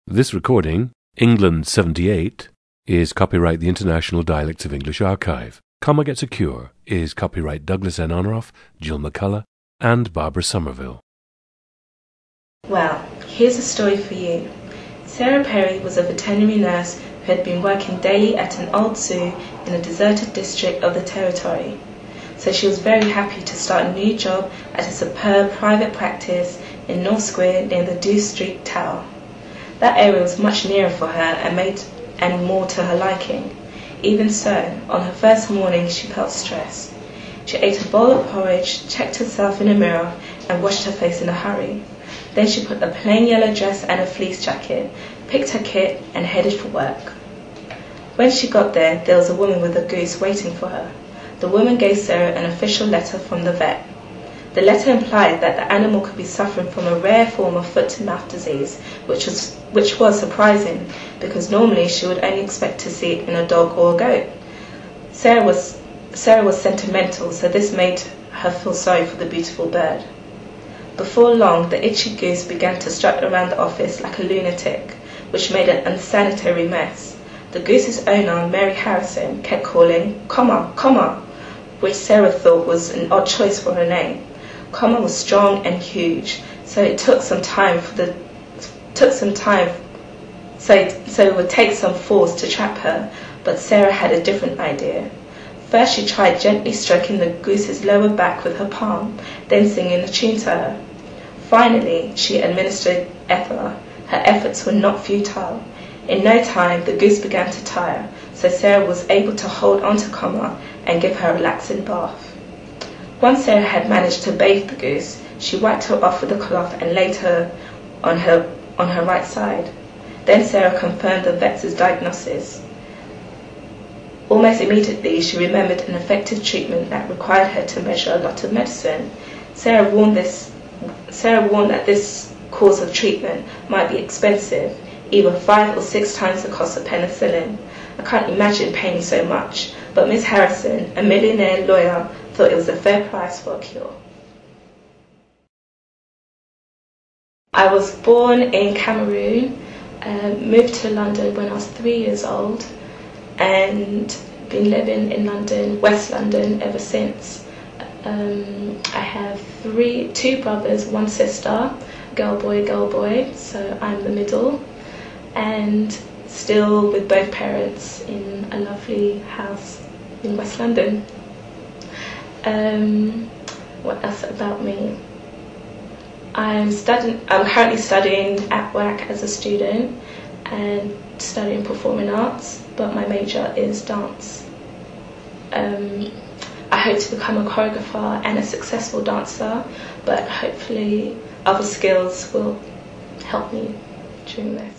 This recording, England 78, is copyright the International Dialects of English Archive. Comma Gets a Cure is copyright Douglas N. Honorath, Jill McCullough, and Barbara Somerville. Well, here's a story for you. Sarah Perry was a veterinary nurse who had been working daily at an old zoo in a deserted district of the territory. So she was very happy to start a new job at a superb private practice in North Square near the Dew Street Tower. That area was much nearer for her and more to her liking. Even so, on her first morning she felt stressed. She ate a bowl of porridge, checked herself in a mirror, and washed her face in a hurry. Then she put a plain yellow dress and a fleece jacket, picked her kit, and headed for work. When she got there was a woman with a goose waiting for her. The woman gave Sarah an official letter from the vet. The letter implied that the animal could be suffering from a rare form of foot-and-mouth disease, which was surprising, because normally she would only expect to see it in a dog or a goat. Sarah was sentimental, so this made her feel sorry for the beautiful bird. Before long, the itchy goose began to strut around the office like a lunatic, which made an unsanitary mess. The goose's owner, Mary Harrison, kept calling, "Comma, comma," which Sarah thought was an odd choice for her name. Comma was strong and huge, so it would take some force to trap her, but Sarah had a different idea. First she tried gently stroking the goose's lower back with her palm, then singing a tune to her. Finally, she administered ether. Her efforts were not futile. In no time, the goose began to tire, so Sarah was able to hold onto Comma and give her a relaxing bath. Once Sarah had managed to bathe the goose, she wiped her off with a cloth and laid her on her right side. Then Sarah confirmed the vet's diagnosis. Almost immediately, she remembered an effective treatment that required her to measure a lot of medicine. Sarah warned that this course of treatment might be expensive, either 5 or 6 times the cost of penicillin. I can't imagine paying so much, but Miss Harrison, a millionaire lawyer, thought it was a fair price for a cure. I was born in Cameroon, moved to London when I was 3 years old, and been living in London, West London, ever since. I have 2 brothers, 1 sister, girl, boy, so I'm the middle, and still with both parents in a lovely house in West London. What else about me? I'm currently studying at WAC as a student and studying performing arts, but my major is dance. I hope to become a choreographer and a successful dancer, but hopefully other skills will help me during this.